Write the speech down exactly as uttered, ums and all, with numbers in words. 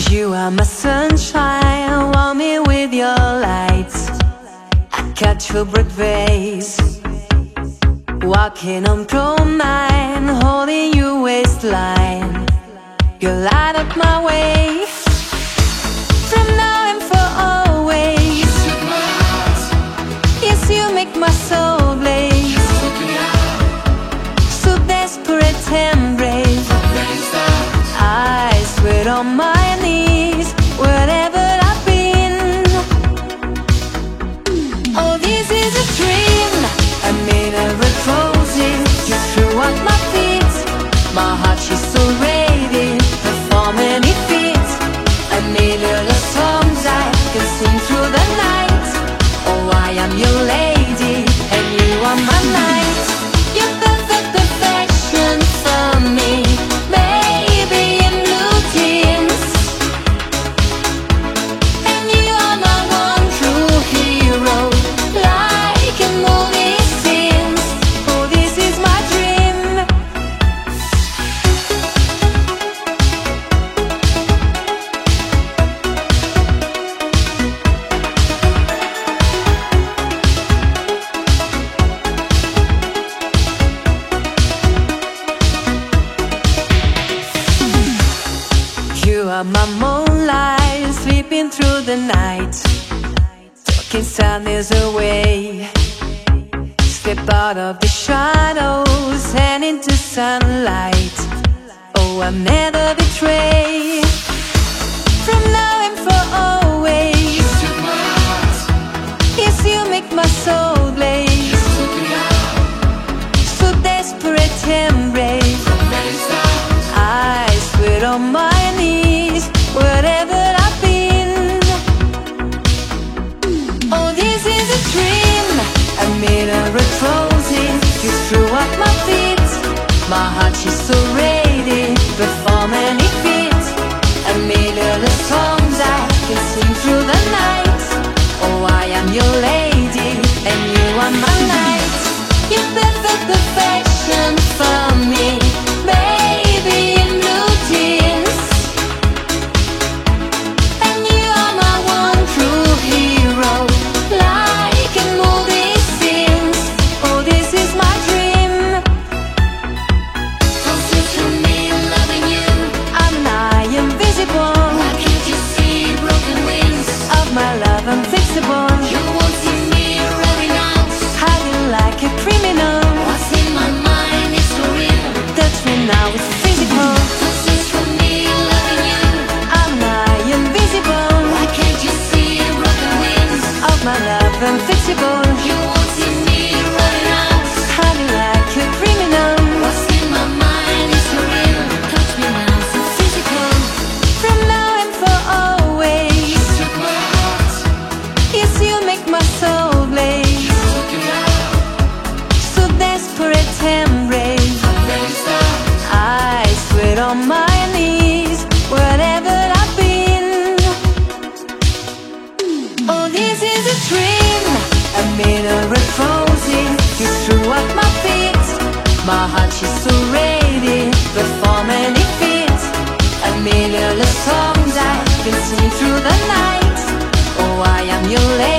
You are my sunshine, warm me with your light. I catch your breath, walking on prom nine, holding your waistline. You light up my way, from now and for always. You took my heart, yes, you make my soul blaze. you took me out, So desperate and brave, from rain start. I sweat on my knees, wherever I've been. Oh, this is a dream, I made a red roses. You threw at my feet, my heart she's so ready, performing it fit. I made all the songs I can sing through the night. Oh, I am your lady, and you are my knight. You're perfect perfection for me, baby in blue jeans. And you are my one true hero, like a movie scene. Oh, this is my dream. You are my moonlight, sleeping through the night, talking sadness away. Step out of the shadows and into sunlight. Oh, I'll never betray, from now and for always. You took my heart, Yes, you make my soul you blaze. took me out, So desperate and brave, from rain start. I sweat on my knees, wherever I've been. Oh, this is a dream, I made a red roses. You threw at my feet, my heart she's so ready, performing it fit. I made all the songs I can sing through the night. Oh, I am your lady, and you are my knight. You're perfect perfection for me, baby in blue jeans. And you are my one true hero, like a movie scenes. Oh, this is my dream. Closer to me, loving you. I'm nigh invisible, Why can't you see broken wings? of my love unfixable. You won't see me running out. Hiding like a criminal, What's in my mind is for real. touch me now, it's physical. Closer to me, loving you. I'm nigh invisible, Why can't you see broken wings? of my love unfixable. You won't see me running out. Hiding like a criminal, What's in my mind is for real. Touch me now, so physical. from now and for always. You took my heart, Yes, you make my soul blaze. you took it out, So desperate and brave, from rain start. I sweat on my knees, wherever I've been. Oh, this is a dream, I made a red roses. You threw at my feet, my heart she's so ready, performing it fit. I made all the songs I can sing through the night. Oh, I am your lady.